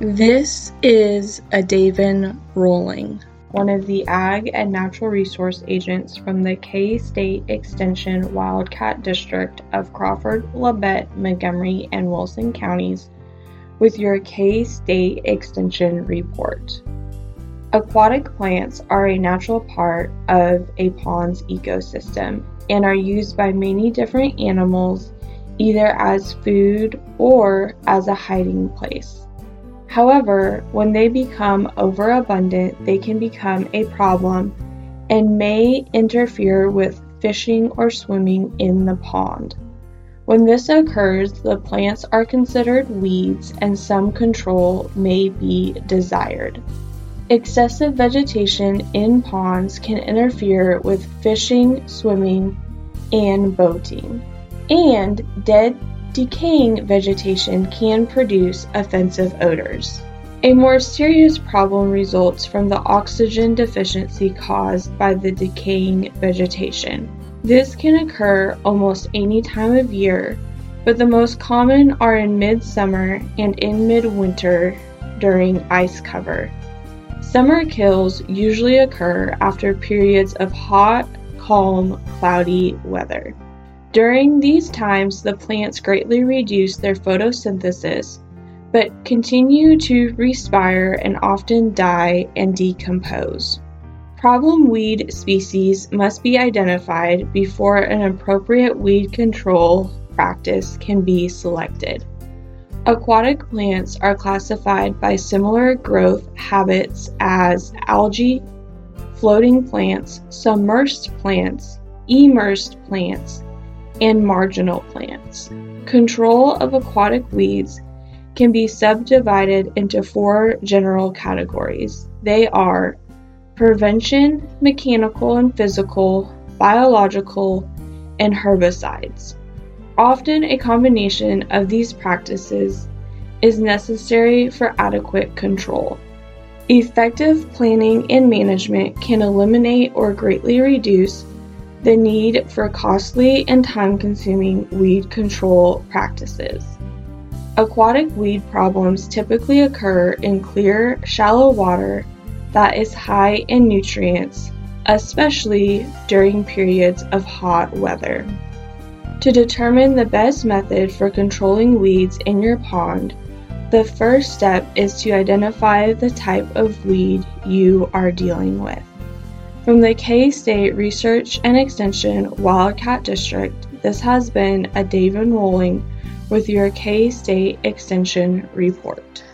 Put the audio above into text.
This is a Davin Rolling, one of the Ag and Natural Resource Agents from the K-State Extension Wildcat District of Crawford, Labette, Montgomery, and Wilson counties with your K-State Extension report. Aquatic plants are a natural part of a pond's ecosystem and are used by many different animals either as food or as a hiding place. However, when they become overabundant, they can become a problem and may interfere with fishing or swimming in the pond. When this occurs, the plants are considered weeds and some control may be desired. Excessive vegetation in ponds can interfere with fishing, swimming, and boating. And decaying vegetation can produce offensive odors. A more serious problem results from the oxygen deficiency caused by the decaying vegetation. This can occur almost any time of year, but the most common are in midsummer and in midwinter during ice cover. Summer kills usually occur after periods of hot, calm, cloudy weather. During these times, the plants greatly reduce their photosynthesis, but continue to respire and often die and decompose. Problem weed species must be identified before an appropriate weed control practice can be selected. Aquatic plants are classified by similar growth habits as algae, floating plants, submersed plants, immersed plants, and marginal plants. Control of aquatic weeds can be subdivided into 4 general categories. They are prevention, mechanical and physical, biological, and herbicides. Often a combination of these practices is necessary for adequate control. Effective planning and management can eliminate or greatly reduce the need for costly and time-consuming weed control practices. Aquatic weed problems typically occur in clear, shallow water that is high in nutrients, especially during periods of hot weather. To determine the best method for controlling weeds in your pond, the first step is to identify the type of weed you are dealing with. From the K-State Research and Extension Wildcat District, this has been a Davin Rolling with your K-State Extension report.